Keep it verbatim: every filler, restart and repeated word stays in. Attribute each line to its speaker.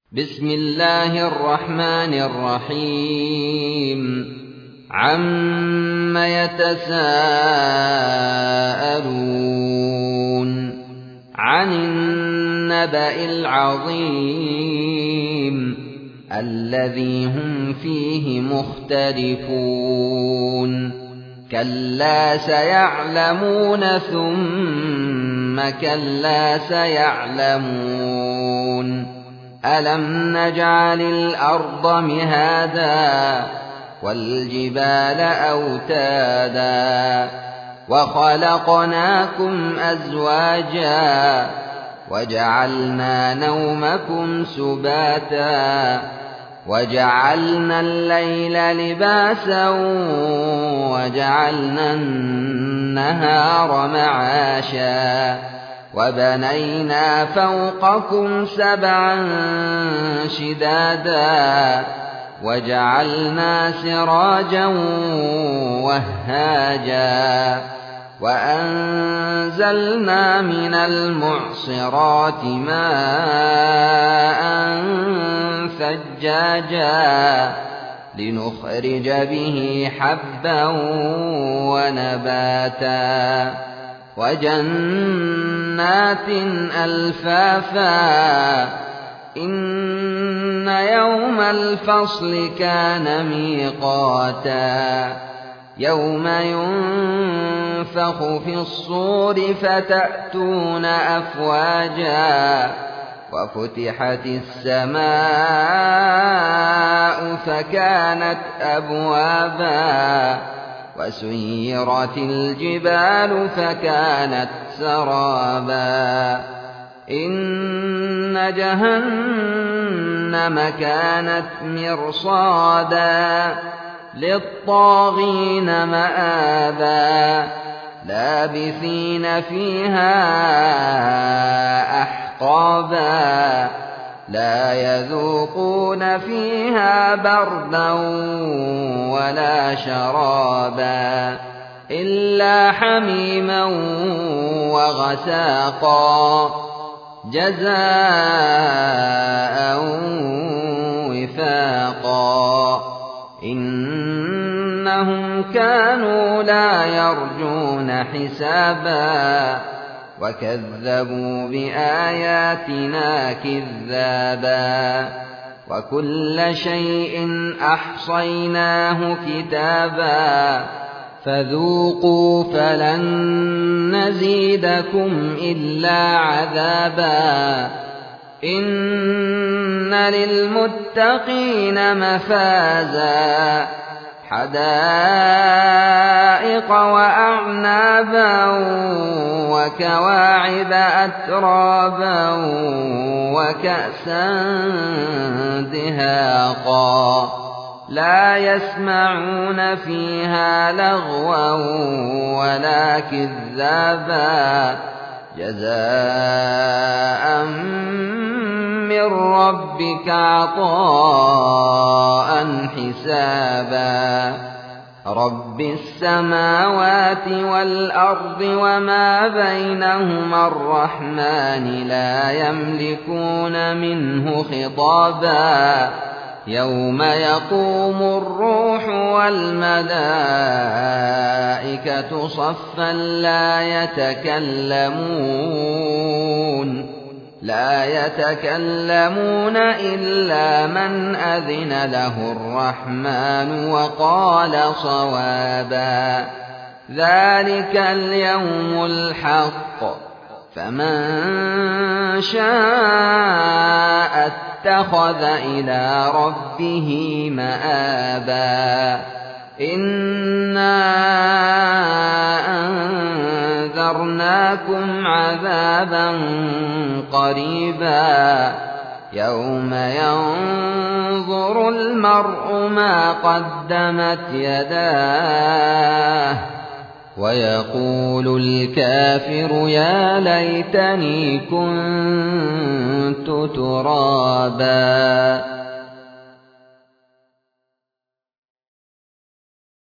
Speaker 1: بسم الله الرحمن الرحيم عم يتساءلون عن النبأ العظيم الذي هم فيه مختلفون كلا سيعلمون ثم كلا سيعلمون ألم نجعل الأرض مهادا والجبال أوتادا وخلقناكم أزواجا وجعلنا نومكم سباتا وجعلنا الليل لباسا وجعلنا النهار معاشا وبنينا فوقكم سبعا شدادا وجعلنا سراجا وهاجا وأنزلنا من المعصرات ماء ثجاجا لنخرج به حبا ونباتا وجنات ألفافا إن يوم الفصل كان ميقاتا يوم ينفخ في الصور فتأتون أفواجا وفتحت السماء فكانت أبوابا وسيرت الجبال فكانت سرابا إن جهنم كانت مرصادا للطاغين مآبا لابثين فيها أحقابا لا يذوقون فيها بردا ولا شرابا إلا حميما وغساقا جزاء وفاقا إنهم كانوا لا يرجون حسابا وكذبوا بآياتنا كذابا وكل شيء أحصيناه كتابا فذوقوا فلن نزيدكم إلا عذابا إن للمتقين مفازا حدائق وأعنابا وكواعب أترابا وكأسا دهاقا لا يسمعون فيها لغوا ولا كذابا جزاء من ربك عطاء حسابا رب السماوات والأرض وما بينهما الرحمن لا يملكون منه خطابا يوم يقوم الروح والملائكة صفا لا يتكلمون لا يتكلمون إلا من أذن له الرحمن وقال صوابا ذلك اليوم الحق فمن شاء اتخذ إلى ربه مآبا إنا أنذرناكم عذابا قريبا يوم ينظر المرء ما قدمت يداه ويقول الكافر يا ليتني كنت ترابا.